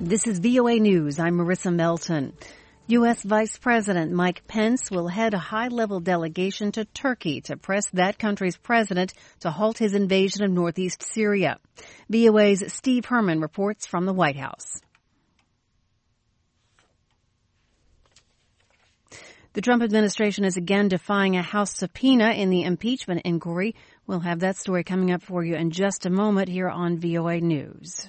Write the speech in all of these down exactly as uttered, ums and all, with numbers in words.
This is V O A News. I'm Marissa Melton. U S. Vice President Mike Pence will head a high-level delegation to Turkey to press that country's president to halt his invasion of northeast Syria. V O A's Steve Herman reports from the White House. The Trump administration is again defying a House subpoena in the impeachment inquiry. We'll have that story coming up for you in just a moment here on V O A News.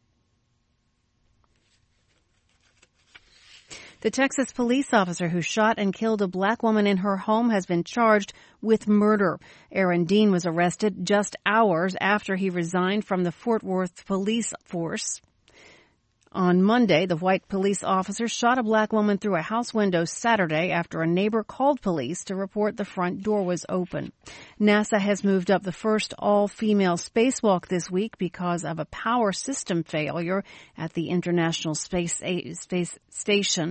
The Texas police officer who shot and killed a black woman in her home has been charged with murder. Aaron Dean was arrested just hours after he resigned from the Fort Worth police force. On Monday, the white police officer shot a black woman through a house window Saturday after a neighbor called police to report the front door was open. NASA has moved up the first all-female spacewalk this week because of a power system failure at the International Space, Space Station.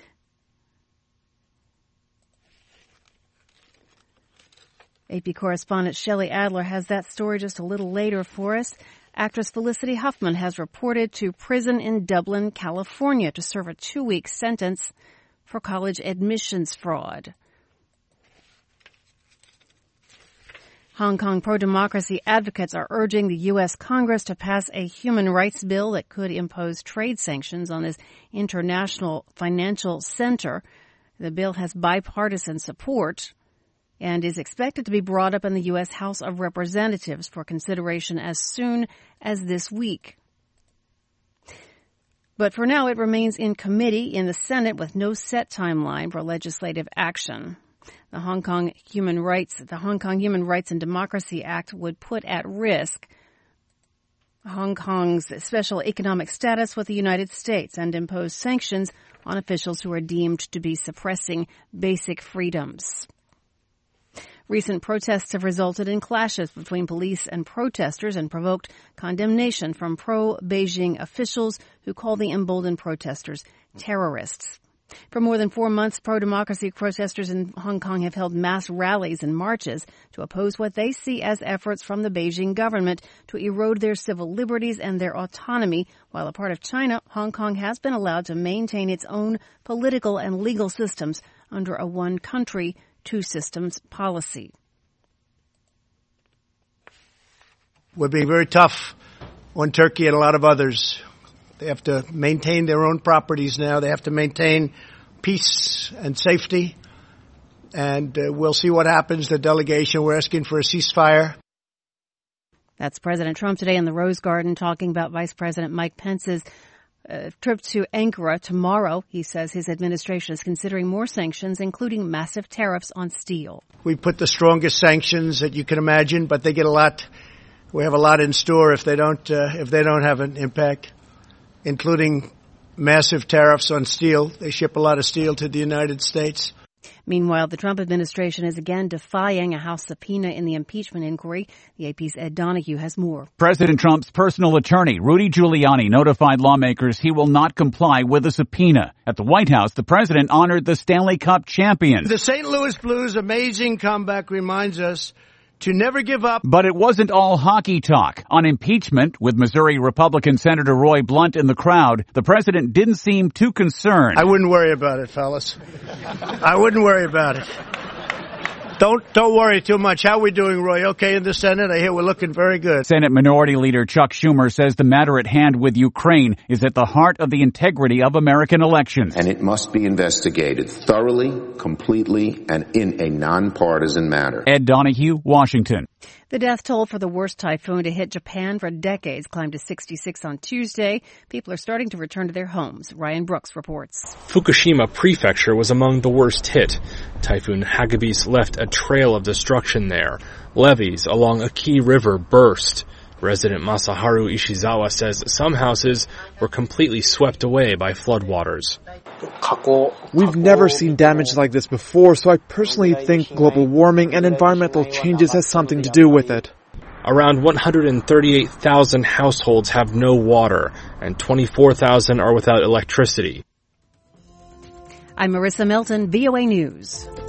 A P correspondent Shelley Adler has that story just a little later for us. Actress Felicity Huffman has reported to prison in Dublin, California, to serve a two-week sentence for college admissions fraud. Hong Kong pro-democracy advocates are urging the U S. Congress to pass a human rights bill that could impose trade sanctions on this international financial center. The bill has bipartisan support and is expected to be brought up in the U S. House of Representatives for consideration as soon as this week. But for now, it remains in committee in the Senate with no set timeline for legislative action. The Hong Kong Human Rights, the Hong Kong Human Rights and Democracy Act would put at risk Hong Kong's special economic status with the United States and impose sanctions on officials who are deemed to be suppressing basic freedoms. Recent protests have resulted in clashes between police and protesters and provoked condemnation from pro-Beijing officials who call the emboldened protesters terrorists. For more than four months, pro-democracy protesters in Hong Kong have held mass rallies and marches to oppose what they see as efforts from the Beijing government to erode their civil liberties and their autonomy. While a part of China, Hong Kong has been allowed to maintain its own political and legal systems under a one-country, two-systems policy. We're being very tough on Turkey and a lot of others. They have to maintain their own properties now. They have to maintain peace and safety. And uh, we'll see what happens. The delegation, we're asking for a ceasefire. That's President Trump today in the Rose Garden talking about Vice President Mike Pence's Uh, trip to Ankara tomorrow. He says his administration is considering more sanctions, including massive tariffs on steel. We put the strongest sanctions that you can imagine, but they get a lot. We have a lot in store if they don't uh, if they don't have an impact, including massive tariffs on steel. They ship a lot of steel to the United States. Meanwhile, the Trump administration is again defying a House subpoena in the impeachment inquiry. The A P's Ed Donahue has more. President Trump's personal attorney, Rudy Giuliani, notified lawmakers he will not comply with a subpoena. At the White House, the president honored the Stanley Cup champions. The Saint Louis Blues' amazing comeback reminds us to never give up. But it wasn't all hockey talk. On impeachment, with Missouri Republican Senator Roy Blunt in the crowd, the president didn't seem too concerned. I wouldn't worry about it, fellas. I wouldn't worry about it. Don't don't worry too much. How are we doing, Roy? Okay in the Senate? I hear we're looking very good. Senate Minority Leader Chuck Schumer says the matter at hand with Ukraine is at the heart of the integrity of American elections. And it must be investigated thoroughly, completely, and in a nonpartisan manner. Ed Donahue, Washington. The death toll for the worst typhoon to hit Japan for decades climbed to sixty-six on Tuesday. People are starting to return to their homes. Ryan Brooks reports. Fukushima Prefecture was among the worst hit. Typhoon Hagibis left a trail of destruction there. Levees along a key river burst. Resident Masaharu Ishizawa says some houses were completely swept away by floodwaters. We've never seen damage like this before, so I personally think global warming and environmental changes has something to do with it. Around one hundred thirty-eight thousand households have no water, and twenty-four thousand are without electricity. I'm Marissa Melton, V O A News.